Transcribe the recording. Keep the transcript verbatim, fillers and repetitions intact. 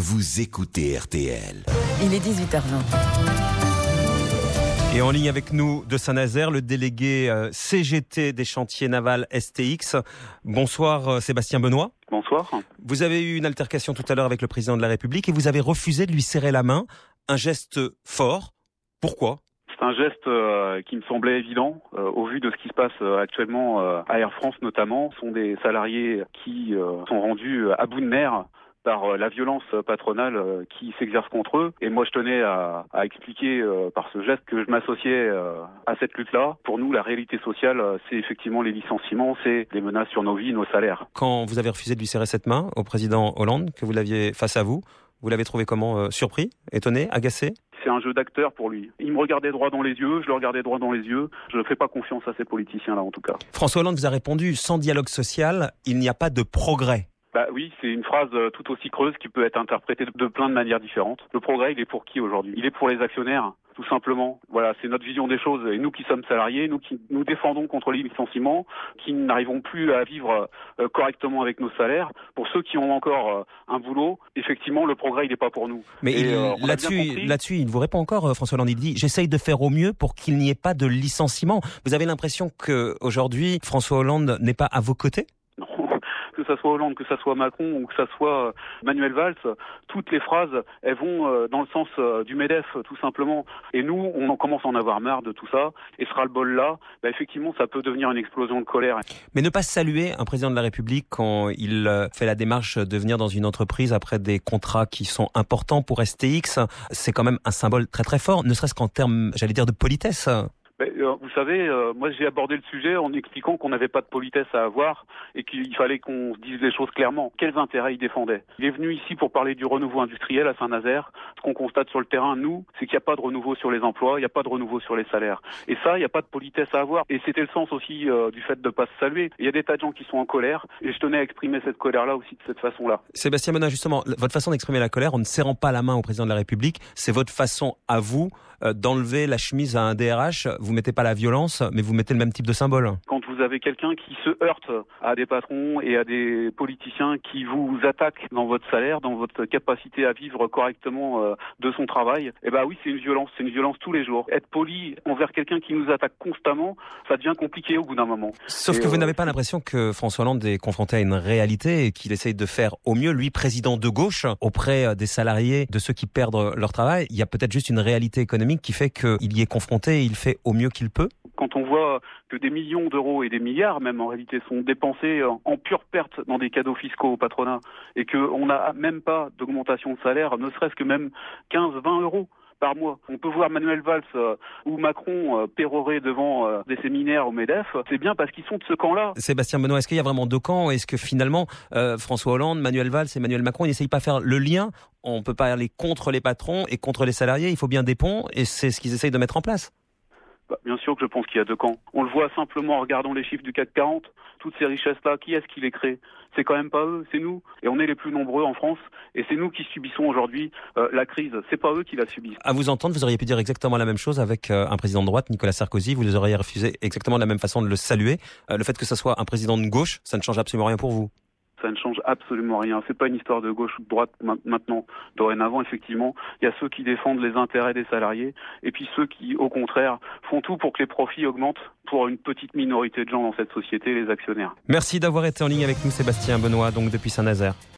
vous écoutez R T L. Il est dix-huit heures vingt. Et en ligne avec nous de Saint-Nazaire, le délégué C G T des chantiers navals S T X. Bonsoir Sébastien Benoît. Bonsoir. Vous avez eu une altercation tout à l'heure avec le président de la République et vous avez refusé de lui serrer la main. Un geste fort. Pourquoi ? C'est un geste euh, qui me semblait évident euh, au vu de ce qui se passe euh, actuellement euh, à Air France notamment. Ce sont des salariés qui euh, sont rendus à bout de nerfs par euh, la violence patronale euh, qui s'exerce contre eux. Et moi, je tenais à, à expliquer euh, par ce geste que je m'associais euh, à cette lutte-là. Pour nous, la réalité sociale, euh, c'est effectivement les licenciements, c'est les menaces sur nos vies, nos salaires. Quand vous avez refusé de lui serrer cette main au président Hollande, que vous l'aviez face à vous, vous l'avez trouvé comment ? euh, Surpris ? Étonné ? Agacé ? C'est un jeu d'acteur pour lui. Il me regardait droit dans les yeux, je le regardais droit dans les yeux. Je ne fais pas confiance à ces politiciens-là, en tout cas. François Hollande vous a répondu « Sans dialogue social, il n'y a pas de progrès ». Bah oui, c'est une phrase tout aussi creuse qui peut être interprétée de plein de manières différentes. Le progrès, il est pour qui aujourd'hui ? Il est pour les actionnaires, tout simplement. Voilà, c'est notre vision des choses. Et nous qui sommes salariés, nous qui nous défendons contre les licenciements, qui n'arrivons plus à vivre euh, correctement avec nos salaires, pour ceux qui ont encore euh, un boulot, effectivement, le progrès, il n'est pas pour nous. Mais Et, il, euh, là-dessus, là-dessus, il vous répond encore, François Hollande. Il dit « J'essaye de faire au mieux pour qu'il n'y ait pas de licenciement ». Vous avez l'impression qu'aujourd'hui, François Hollande n'est pas à vos côtés ? Que ça soit Hollande, que ça soit Macron ou que ça soit Manuel Valls, toutes les phrases, elles vont dans le sens du MEDEF, tout simplement. Et nous, on en commence à en avoir marre de tout ça. Et ce ras-le-bol-là, bah effectivement, ça peut devenir une explosion de colère. Mais ne pas saluer un président de la République quand il fait la démarche de venir dans une entreprise après des contrats qui sont importants pour S T X, c'est quand même un symbole très très fort, ne serait-ce qu'en termes, j'allais dire, de politesse. Vous savez, euh, moi j'ai abordé le sujet en expliquant qu'on n'avait pas de politesse à avoir et qu'il fallait qu'on se dise les choses clairement. Quels intérêts il défendait ? Il est venu ici pour parler du renouveau industriel à Saint-Nazaire. Ce qu'on constate sur le terrain, nous, c'est qu'il n'y a pas de renouveau sur les emplois, il n'y a pas de renouveau sur les salaires. Et ça, il n'y a pas de politesse à avoir. Et c'était le sens aussi euh, du fait de ne pas se saluer. Il y a des tas de gens qui sont en colère et je tenais à exprimer cette colère-là aussi de cette façon-là. Sébastien Benoît, justement, votre façon d'exprimer la colère en ne serrant pas la main au président de la République, c'est votre façon à vous euh, d'enlever la chemise à un D R H. Vous mettez pas la violence, mais vous mettez le même type de symbole. Quand vous avez quelqu'un qui se heurte à des patrons et à des politiciens qui vous attaquent dans votre salaire, dans votre capacité à vivre correctement euh, de son travail, eh ben oui, c'est une violence, c'est une violence tous les jours. Être poli envers quelqu'un qui nous attaque constamment, ça devient compliqué au bout d'un moment. Sauf et que vous euh, n'avez pas l'impression que François Hollande est confronté à une réalité et qu'il essaye de faire au mieux, lui, président de gauche, auprès des salariés, de ceux qui perdent leur travail. Il y a peut-être juste une réalité économique qui fait qu'il y est confronté et il fait au mieux qu'il peut. Quand on voit que des millions d'euros et des milliards même en réalité sont dépensés en pure perte dans des cadeaux fiscaux au patronat et qu'on n'a même pas d'augmentation de salaire, ne serait-ce que même quinze à vingt euros par mois. On peut voir Manuel Valls euh, ou Macron euh, pérorer devant euh, des séminaires au MEDEF. C'est bien parce qu'ils sont de ce camp-là. Sébastien Benoît, est-ce qu'il y a vraiment deux camps ? Est-ce que finalement euh, François Hollande, Manuel Valls et Emmanuel Macron n'essayent pas de faire le lien ? On ne peut pas aller contre les patrons et contre les salariés. Il faut bien des ponts et c'est ce qu'ils essayent de mettre en place. Bah, bien sûr que je pense qu'il y a deux camps. On le voit simplement en regardant les chiffres du C A C quarante. Toutes ces richesses-là, qui est-ce qui les crée ? C'est quand même pas eux, c'est nous. Et on est les plus nombreux en France. Et c'est nous qui subissons aujourd'hui euh, la crise. C'est pas eux qui la subissent. À vous entendre, vous auriez pu dire exactement la même chose avec euh, un président de droite, Nicolas Sarkozy. Vous auriez refusé exactement de la même façon de le saluer. Euh, le fait que ce soit un président de gauche, ça ne change absolument rien pour vous. Ça ne change absolument rien. C'est pas une histoire de gauche ou de droite maintenant. Dorénavant, effectivement, il y a ceux qui défendent les intérêts des salariés et puis ceux qui, au contraire, font tout pour que les profits augmentent pour une petite minorité de gens dans cette société, les actionnaires. Merci d'avoir été en ligne avec nous, Sébastien Benoît, donc depuis Saint-Nazaire.